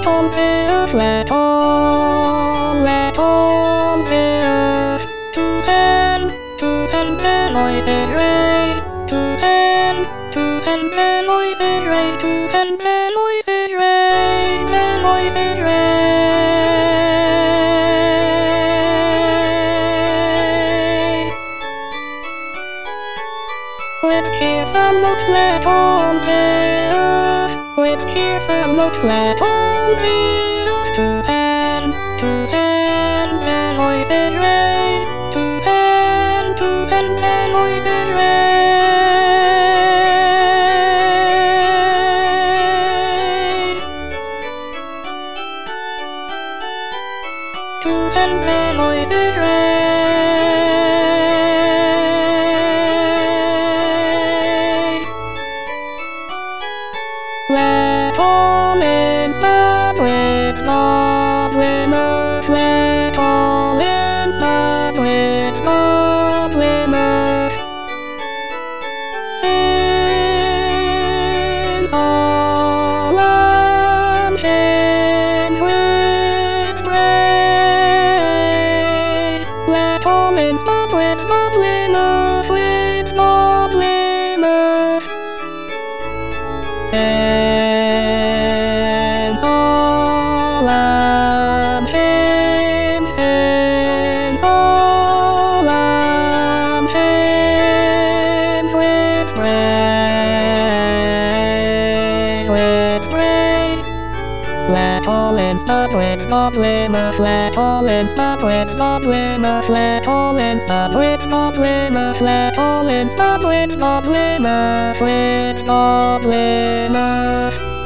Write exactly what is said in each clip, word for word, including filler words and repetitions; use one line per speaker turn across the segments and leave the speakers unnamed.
flat on bear, flat on, flat on bear. Two hand, two hand bear noises rain. Two hand, two hand bear noises rain. Two hand bear noises rain. Bear noises rain. With here from the flat on bear. With here from the flat on bear. Two hand, two hand bear noises rain. Two hand, two hand bear noises rain. Two hand bear noises rain. Flat all inside with Godwinner, flat all inside with Godwinner. Since all I'm changed with grace, flat all inside with Godwinner, with Godwinner. Since all I'm changed, since all I'm changed with grace, with grace. Flat all inside with Godwinner, flat all inside with Godwinner, flat all inside with Godwinner, flat all inside with Godwinner, with Godwinner.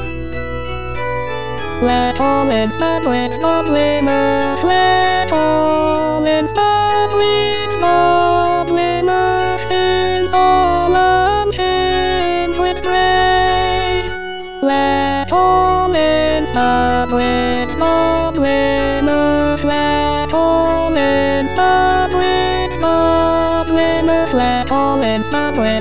Flat all inside with Godwinner, flat all inside with Godwinner. Since all I'm changed with grace, flat all inside with Godwinner, flat all inside with Godwinner, flat all inside with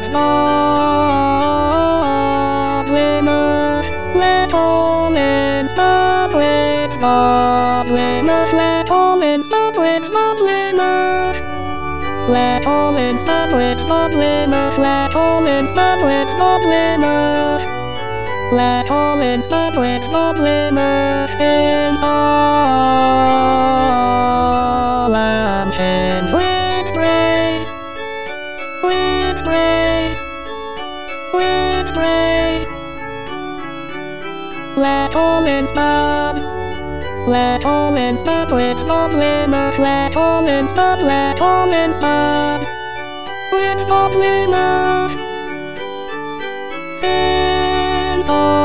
Godwinner, flat all inside with Godwinner, flat all inside with Godwinner, flat all inside with Godwinner, flat all inside with Godwinner, flat all inside with Godwinner. Since all I'm changed with grace, with grace, with grace. Flat all inside, flat all inside with Godwinner, flat all inside, flat all inside with Godwinner. Since all